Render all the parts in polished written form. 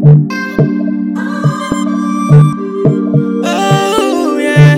Oh yeah,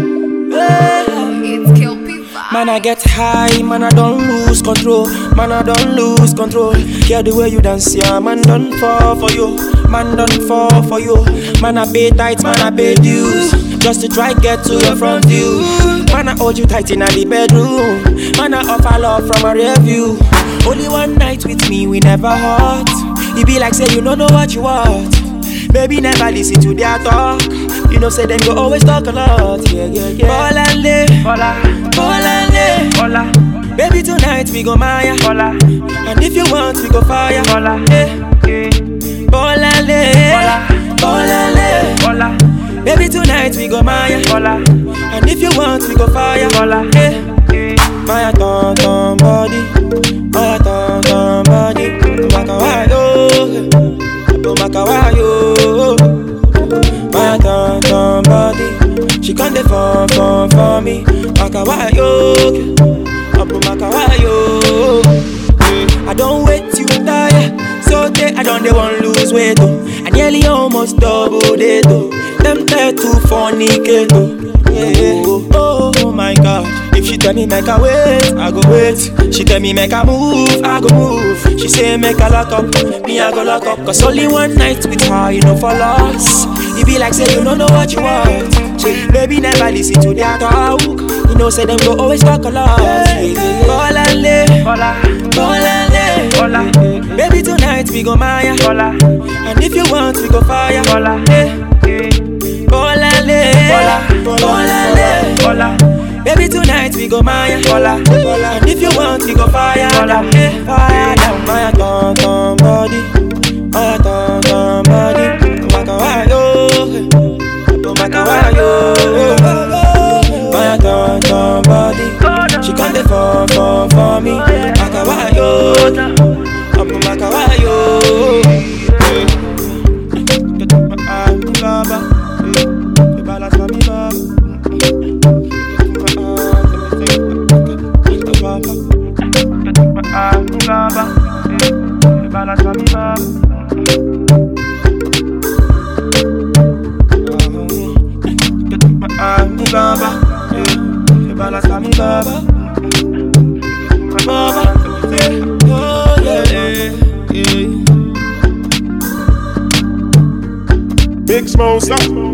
It's Kelpie Vibe. man I get high, man I don't lose control, man I don't lose control. Hear the way you dance, yeah, man don't fall for you, man don't fall for you. Man I pay tight, man I pay dues, just to try get to your front view. Man I hold you tight in the bedroom, man I offer love from a rear view. Only one night with me, we never hurt. You be like say you don't know what you want. Baby never listen to their talk. You know say them go always talk a lot. Yeah, yeah, yeah. Bolale, bolale, bola. Baby tonight we go Maya, bola. And if you want we go fire, bola. Bolale, bolale, bola. Baby tonight we go Maya, bola. And if you want we go fire, bola. Maya ton body, Maya ton body. Makawayo, Makawayo. Maya ton body, she can't fall for me. Makawayo, Makawayo. I don't wait you tire, so I don't they want lose weight oh. I nearly almost double it oh. Tempted to fornicate oh. Yeah. Oh my God. If she tell me make a wait, I go wait. She tell me make a move, I go move. She say make a lock up, me I go lock up. Cause only one night with her, you know for loss. You be like say you don't know what you want. Baby never listen to their talk. You know say them go always talk a lot. Bolale, bolale, bola. Baby tonight we go Maya, bola. And if you want we go fire, bola. Bolale, bolale, bola. Baby tonight we go Maya, bola. And if you want we go fire, bola. Fire down Maya ton body, Maya ton body. Makawayo, Makawayo. Maya ton body, she can't fall for me. Makawayo, Makawayo. Big Smoke, stop.